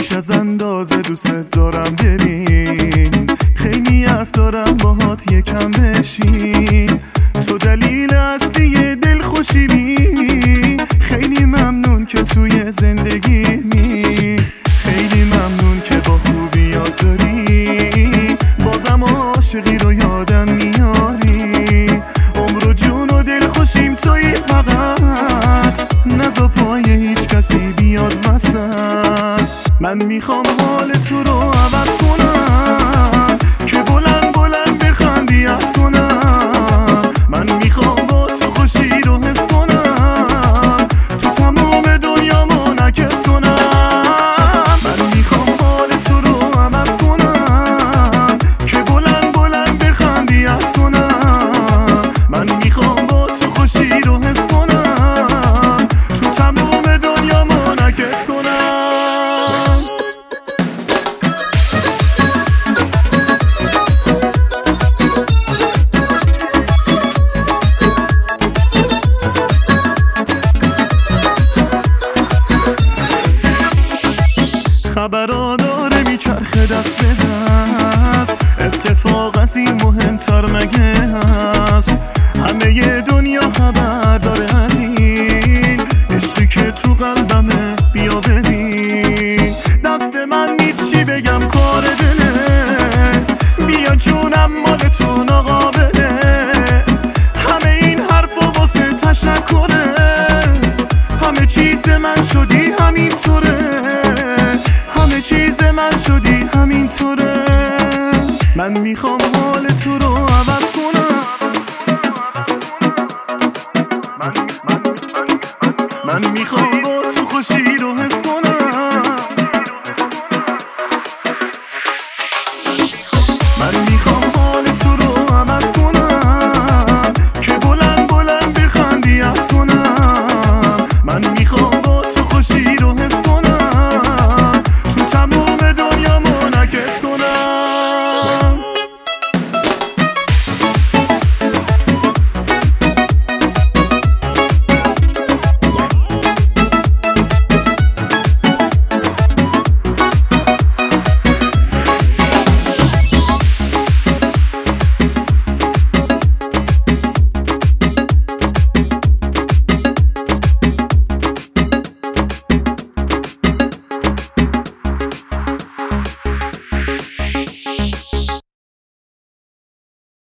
بیش از اندازه دوست دارم بریم، خیلی حرف دارم باهات یکم بشین. تو دلیل اصلی دلخوشیمی، خیلی ممنون که توی زندگیمی، خیلی ممنون که با خوبیات داری، بازم عاشقی رو یادم میاری. عمر و جون و دل خوشیم توی، فقط نزا پای هیچ کسی بیاد وسط. من میخوام حال تو رو عوض کنم که بلند بلند بخندی از کنم. من میخوام با تو خوشی رو حس کنم، تو تمام دنیا منعکس کنم. من میخوام حال تو رو عوض کنم که بلند بلند بخندی از کنم. من میخوام با تو خوشی رو حس کنم، تو تمام دنیا منعکس کنم. خبرها داره میچرخه دست به دست، اتفاق از این مهمتر مگه هست؟ همه دنیا خبر داره از این عشقی که تو قلبمه، بیا ببین. دست من نیست چی بگم، کار دله، بیا جونم مال تو ناقابله. همه این حرفا واسه تشکره، همه چیز من شدی همینطوره، همه چیز من شدی همینطوره. من میخوام حال تو رو عوض کنم، من میخوام با تو خوشی رو